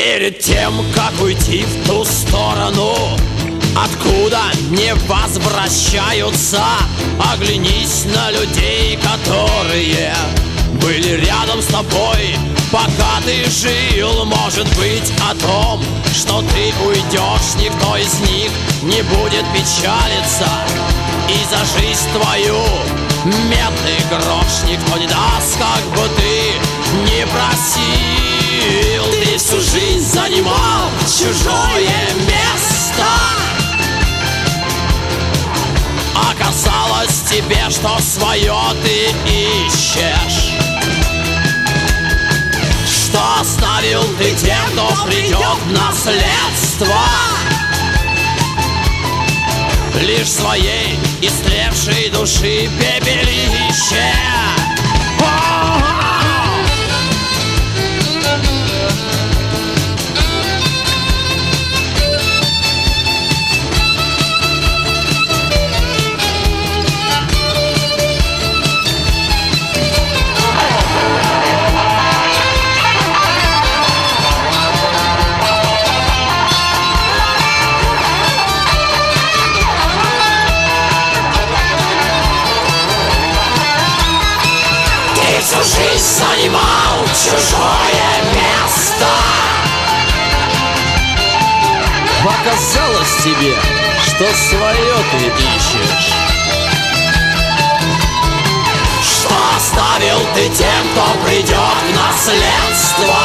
Перед тем, как уйти в ту сторону, откуда не возвращаются, оглянись на людей, которые были рядом с тобой, пока ты жил. Может быть, о том, что ты уйдешь, никто из них не будет печалиться. И за жизнь твою медный грош никто не даст, как бы ты не просил. Ты всю жизнь занимал чужое место. Оказалось тебе, что свое ты ищешь. Что оставил ты тем, кто придет в наследство? Лишь своей истлевшей души пепелище. Всю жизнь занимал чужое место. Показалось тебе, что свое ты ищешь. Что оставил ты тем, кто придет в наследство?